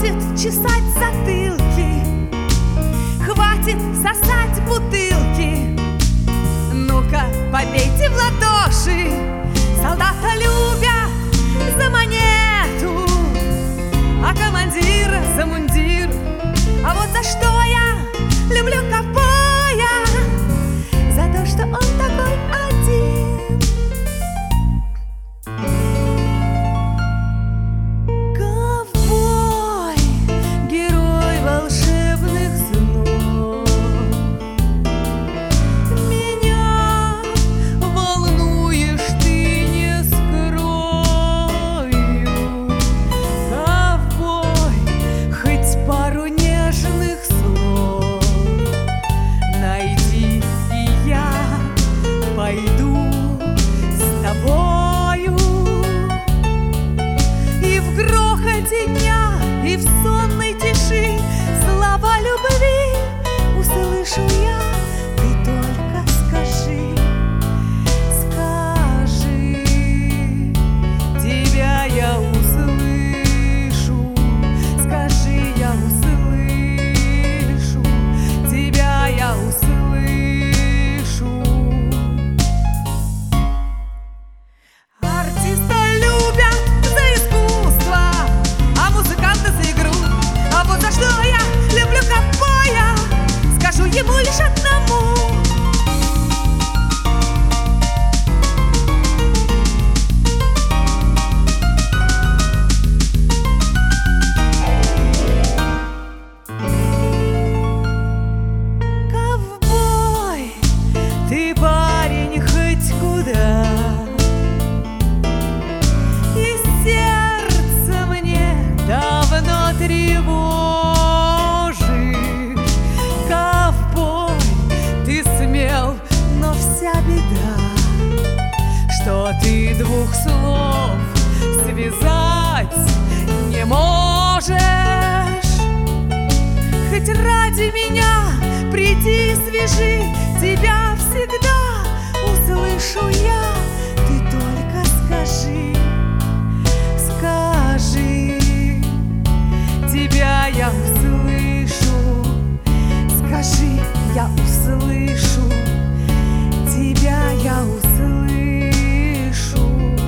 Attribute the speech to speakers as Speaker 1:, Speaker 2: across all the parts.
Speaker 1: Хватит чесать затылки, хватит сосать бутылки. Ну-ка, побейте в ладоши, солдата любят за монету, а командира за мундир. А вот за что я люблю ковбоя? За то, что он такой один. Ковбой, герой волшебных снов. Меня волнуешь ты, не скрою. Ковбой, хоть пару нежных слов найди, и я пойду с тобою. И в грохоте дня, и в сонной тиши слова любви услышу я. Ты только скажи, скажи, тебя я услышу. Скажи, я услышу, тебя я услышу. Артиста любят за искусство, а музыканты за игру. А вот за что я люблю ковбоя, скажу ему лишь одному. Ковбой, ты парень хоть куда, и сердце мне давно тревожит. Ковбой, ты смел, но вся беда, что ты двух слов связать не можешь. Хоть ради меня приди и свяжи, тебя всегда услышу я. Ты только скажи, скажи, тебя я услышу. Скажи, я услышу, тебя я услышу.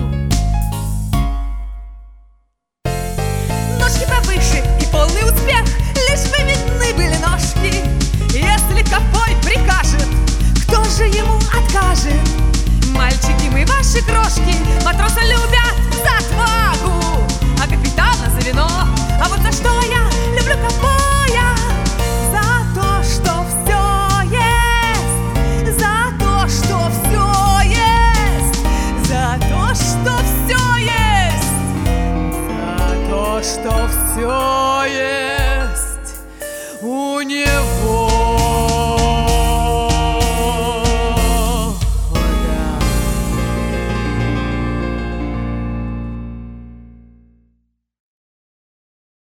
Speaker 1: Ножки повыше и полный успех, лишь бы видны были ножки. Если ковбой прикажет, кто же ему откажет? Мальчики, мы ваши крошки, матроса любят за отвагу, а капитана за вино. А вот за что я люблю ковбоя? За то, что все есть, за то, что все есть, за то, что все есть, за то, что все есть у него.